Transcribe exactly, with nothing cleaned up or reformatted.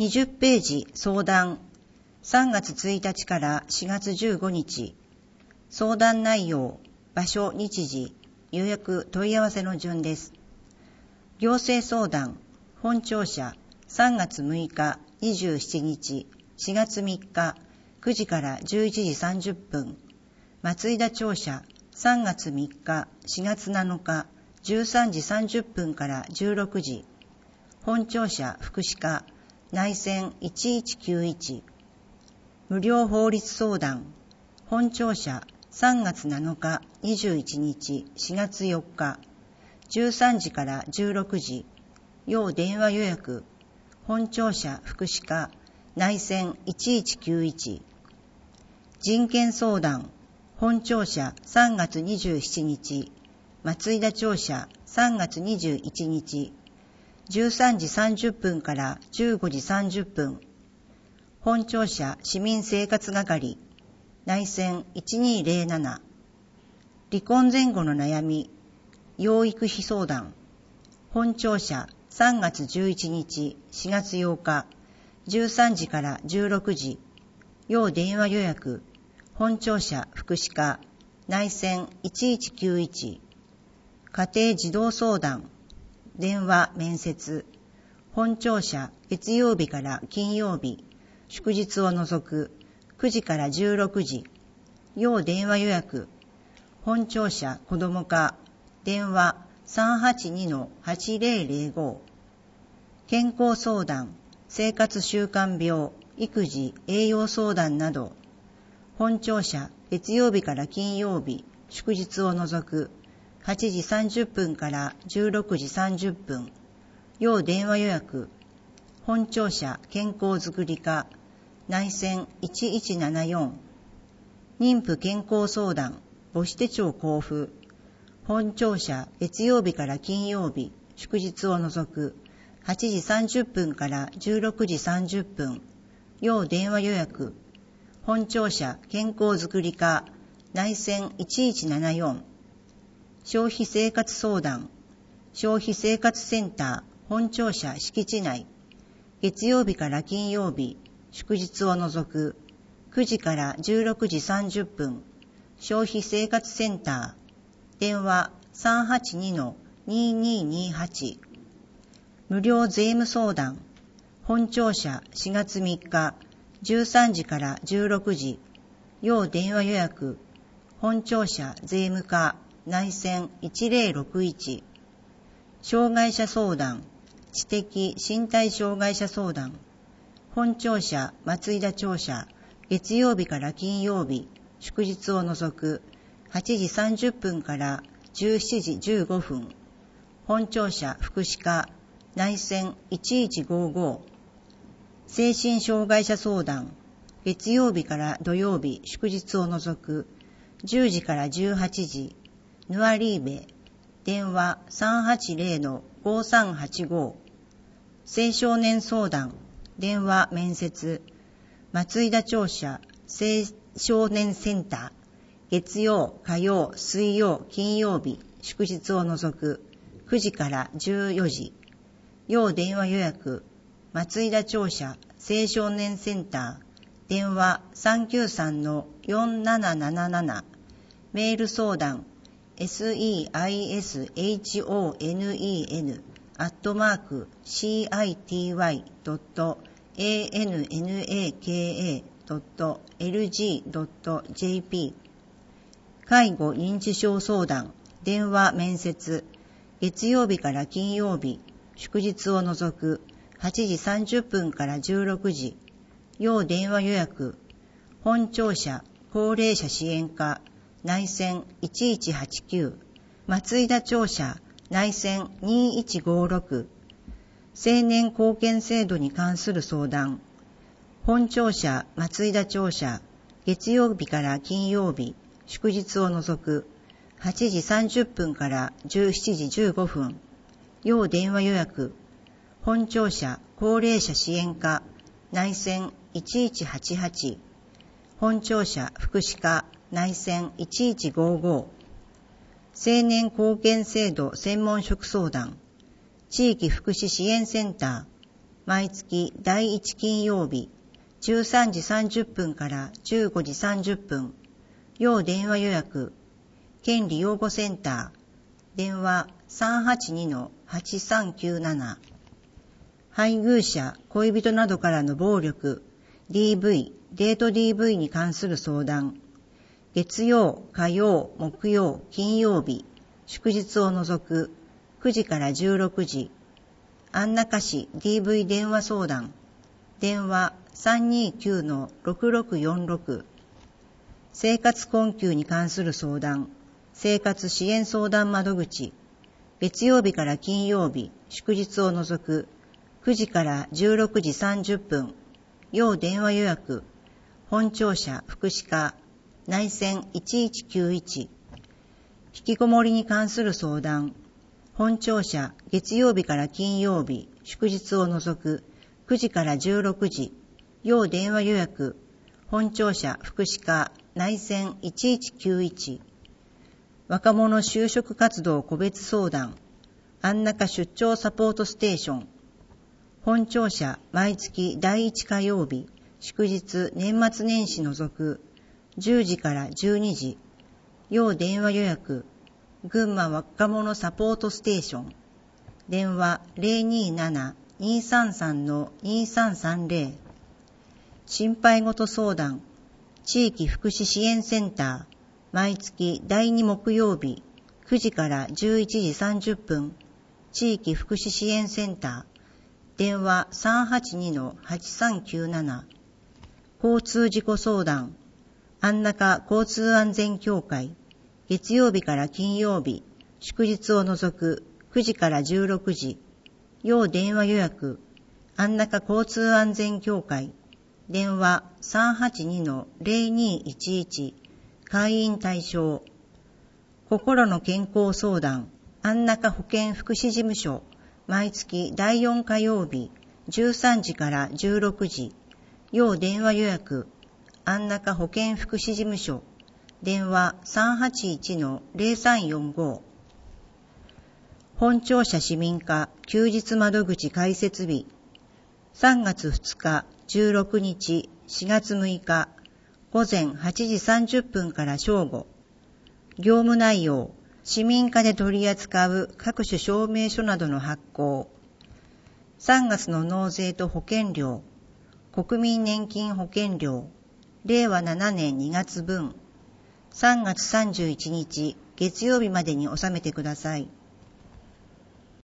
にじゅうページ相談。さんがつついたちからしがつじゅうごにち。相談内容、場所、日時、予約、問い合わせの順です。行政相談、本庁舎、さんがつむいか、にじゅうしちにち、しがつみっか、くじからじゅういちじさんじゅっぷん。松井田庁舎、さんがつみっか、しがつなのか、じゅうさんじさんじゅっぷんからじゅうろくじ。本庁舎福祉課、内線いちいちきゅういち。無料法律相談、本庁舎さんがつなのか、にじゅういちにち、しがつよっか、じゅうさんじからじゅうろくじ。要電話予約、本庁舎福祉課、内線いちいちきゅういち。人権相談、本庁舎さんがつにじゅうしちにち、松井田庁舎さんがつにじゅういちにち、じゅうさんじさんじゅっぷんからじゅうごじさんじゅっぷん。本庁舎市民生活係、内線いちにーぜろなな。離婚前後の悩み、養育費相談、本庁舎さんがつじゅういちにち、しがつようか、じゅうさんじからじゅうろくじ。要電話予約、本庁舎福祉課、内線いちいちきゅういち。家庭児童相談、電話面接、本庁舎月曜日から金曜日、祝日を除くくじからじゅうろくじ。要電話予約、本庁舎子ども課、電話 さんはちにのはちぜろぜろご。健康相談、生活習慣病、育児、栄養相談など、本庁舎月曜日から金曜日、祝日を除くはちじさんじゅっぷんからじゅうろくじさんじゅっぷん。要電話予約、本庁舎健康づくり課、内線いちいちななよん。妊婦健康相談、母子手帳交付、本庁舎月曜日から金曜日、祝日を除くはちじさんじゅっぷんからじゅうろくじさんじゅっぷん。要電話予約、本庁舎健康づくり課、内線いちいちななよん。消費生活相談、消費生活センター本庁舎敷地内、月曜日から金曜日、祝日を除くくじからじゅうろくじさんじゅっぷん。消費生活センター、電話 さんはちにのににーにーはち。無料税務相談、本庁舎しがつみっか、じゅうさんじからじゅうろくじ。要電話予約、本庁舎税務課、内線いちぜろろくいち。障害者相談、知的身体障害者相談、本庁舎松井田庁舎、月曜日から金曜日、祝日を除くはちじさんじゅっぷんからじゅうしちじじゅうごふん。本庁舎福祉課、内線いちいちごご。精神障害者相談、月曜日から土曜日、祝日を除くじゅうじからじゅうはちじ。ヌアリーベ、電話 さんはちぜろのごさんはちご。青少年相談、電話面接、松井田庁舎青少年センター、月曜、火曜、水曜、金曜日、祝日を除くくじからじゅうよじ。要電話予約、松井田庁舎青少年センター、電話 さんきゅうさんのよんなななななな。メール相談、seishonen アットマーク シーアイティーワイ ドット エーエヌエヌエーケーエー ドット エルジー ドット ジェーピー。介護認知症相談、電話面接、月曜日から金曜日、祝日を除くはちじさんじゅっぷんからじゅうろくじ。要電話予約、本庁舎高齢者支援課、内線いちいちはちきゅう。松井田庁舎内線にいちごろく。青年貢献制度に関する相談、本庁舎松井田庁舎月曜日から金曜日、祝日を除くはちじさんじゅっぷんからじゅうしちじじゅうごふん。要電話予約、本庁舎高齢者支援課、内線いちいちはちはち。本庁舎福祉課、内線いちいちごご。青年貢献制度専門職相談、地域福祉支援センター、 毎月だいいち金曜日、じゅうさんじさんじゅっぷんからじゅうごじさんじゅっぷん、要電話予約、権利擁護センター、電話 さんはちにのはちさんきゅうなな。配偶者、恋人などからの暴力、ディーブイ、デート ディーブイ に関する相談、月曜、火曜、木曜、金曜日、祝日を除くくじからじゅうろくじ、安中市 ディーブイ 電話相談、電話 さんにきゅうのろくろくよんろく、生活困窮に関する相談、生活支援相談窓口、月曜日から金曜日、祝日を除くくじからじゅうろくじさんじゅっぷん、要電話予約、本庁舎福祉課、内線いちいちきゅういち、引きこもりに関する相談、本庁舎月曜日から金曜日、祝日を除くくじからじゅうろくじ、要電話予約、本庁舎福祉課、内線いちいちきゅういち、若者就職活動個別相談、安中出張サポートステーション、本庁舎毎月だいいち火曜日、祝日年末年始除くじゅうじからじゅうにじ、要電話予約、群馬若者サポートステーション、電話 ゼロにーなな にーさんさん にーさんさんゼロ、心配事相談、地域福祉支援センター、毎月だいに木曜日、くじからじゅういちじさんじゅっぷん、地域福祉支援センター、電話 さんはちにのはちさんきゅうなな、交通事故相談、安中交通安全協会、月曜日から金曜日、祝日を除くくじからじゅうろくじ、要電話予約、安中交通安全協会、電話 さんはちにのゼロにいちいち、会員対象、心の健康相談、安中保健福祉事務所、毎月だいよん火曜日、じゅうさんじからじゅうろくじ、要電話予約、安中保健福祉事務所、電話 さんはちいちのゼロさんよんご、本庁舎市民課休日窓口開設日、さんがつふつか、じゅうろくにち、しがつむいか、午前はちじさんじゅっぷんから正午。業務内容、市民課で取り扱う各種証明書などの発行。さんがつの納税と保険料、国民年金保険料、れいわななねんにがつぶん、さんがつさんじゅういちにち月曜日までに納めてください。